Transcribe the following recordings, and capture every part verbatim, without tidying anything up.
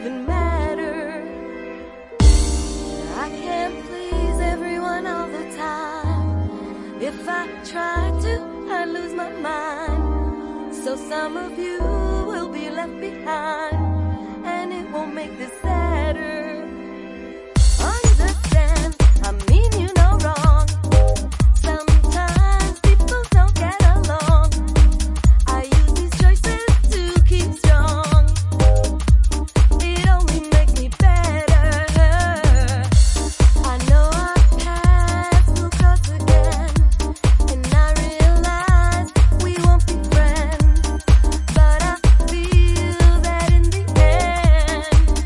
even matter. I can't please everyone all the time. If I try to, I lose my mind. So some of you will be left behind, and it won't make this sadder. Understand, I mean you no wrong. Sometimes people don't get along. I use these choices to keep strong. It only makes me better. I know our paths will cross again, and I realize we won't be friends. But I feel that in the end,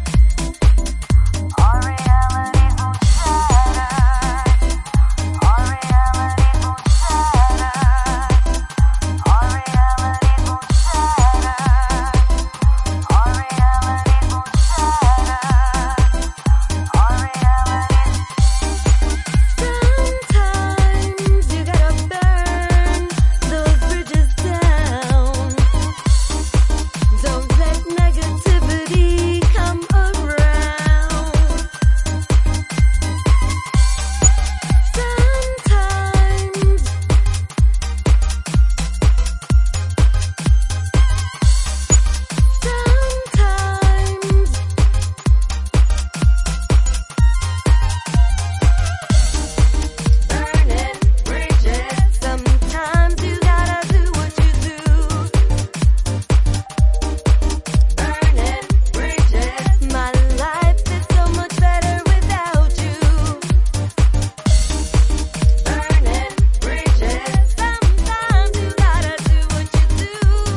our realities will shatter. Our realities will shatter. Our realities will shatter. Our realities will shatter. Our realities. Sometimes you gotta burn those bridges down. Don't let negativity come around. Sometimes Sometimes burning bridges. Sometimes you gotta do what you do. Burning bridges. My life is so much better without you. Burning bridges. Sometimes you gotta do what you do.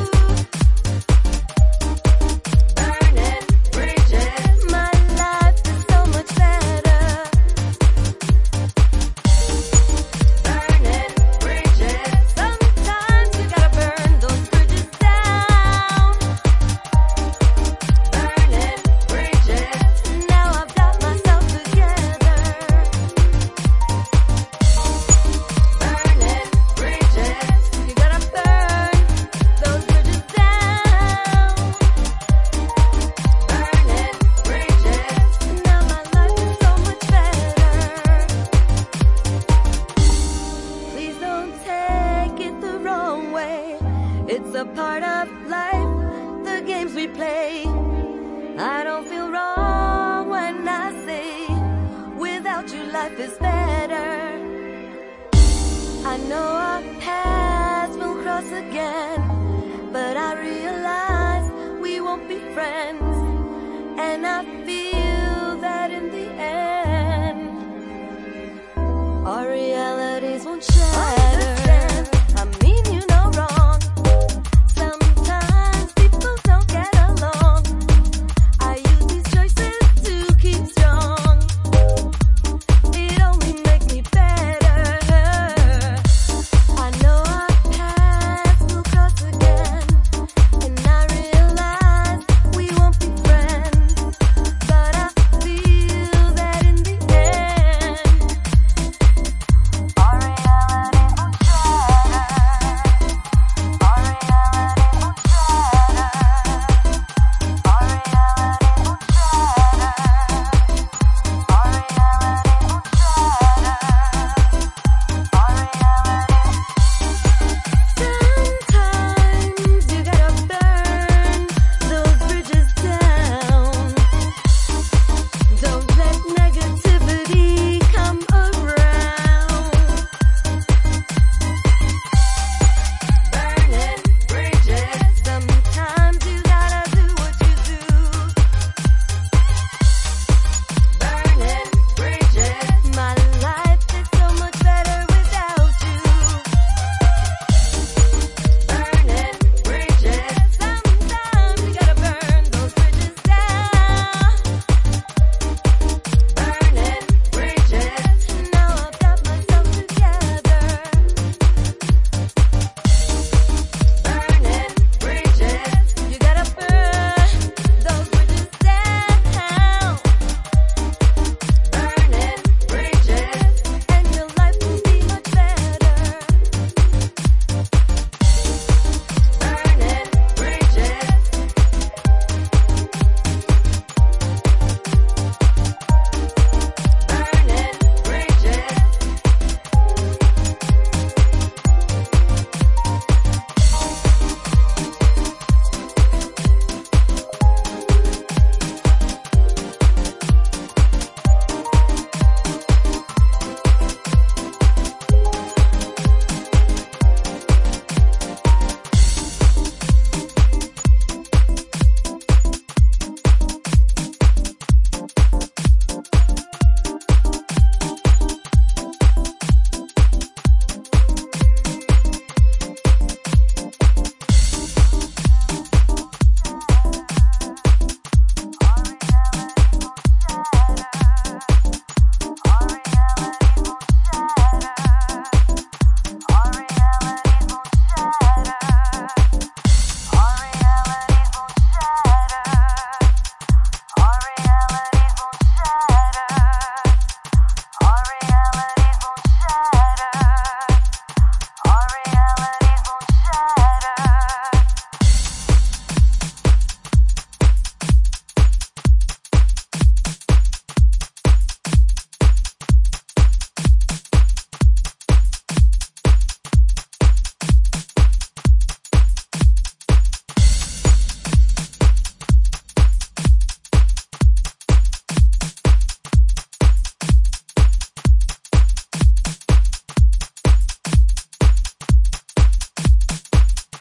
Burning bridges. My life is so much better. Burning bridges. Sometimes you gotta burn those bridges down. Burning bridges. Now I've got myself together. Burning bridges. You gotta burn those bridges down. Burning bridges. Now my life is so much better. Please don't take it the wrong way. It's a part of life, the games we play. I don't feel wrong when I say, without you life is better. I know our paths will cross again, but I realize we won't be friends, and I feel